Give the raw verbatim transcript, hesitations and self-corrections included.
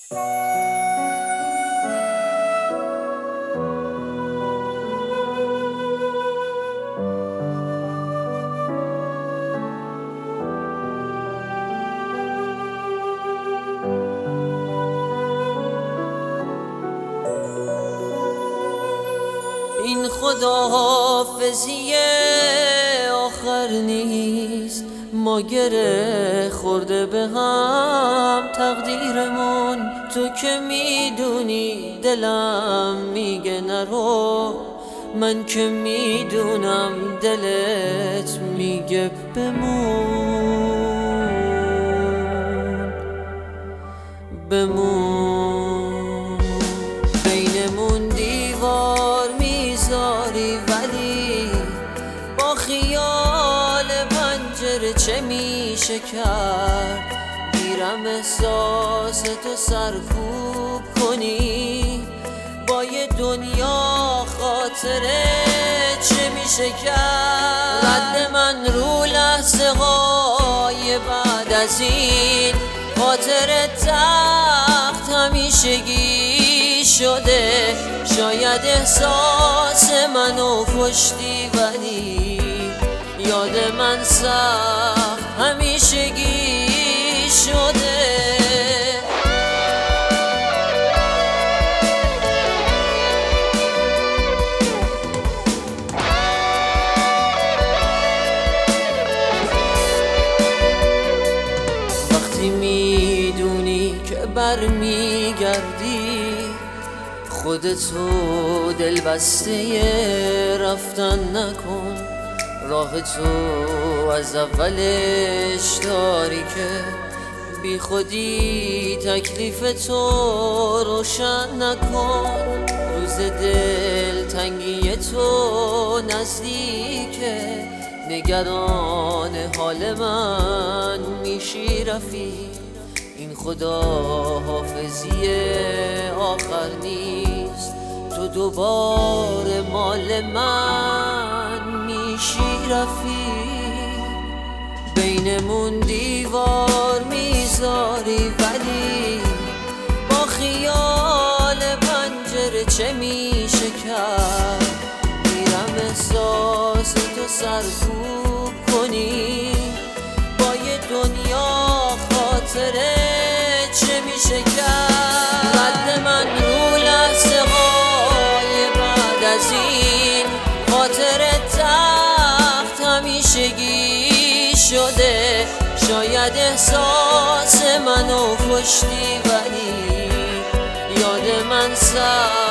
این خداحافظی آخر نیست، ما گره خورده به هم تقدیرمون. تو که میدونی دلم میگه نرو، من که میدونم دلت میگه بمون بمون. بینمون دیوار میذاری ولی با خیال پنجره چه میشه کرد؟ گیرم احساس تو سرکوب کنی با یه دنیا خاطره چه میشه کرد؟ رد من رو لحظه های بعد از این خاطر تخت همیشگی شده. شاید احساس منو کشتی ولی یاد من سخت همیشگی شده. وقتی میدونی که برمیگردی خودتو دل بسته رفتن نکن. راه تو از اولش داری که بی خودی تکلیف تو روشن نکن. روز دل تنگی تو نزدیکه، نگران حال من میشی رفیق. این خدا حافظی آخر نیست، تو دوباره مال من میشی رفیق. بینمون دیوار میذاری ولی با خیال پنجره چه میشه کرد؟ میرم احساس تو سرکوب کنی با یه دنیا خاطره چه میشه کرد؟ رد من رو لحظه های بعد از این خاطر تخت همیشگی شده. شاید احساس منو کشتی ولی یاد من سر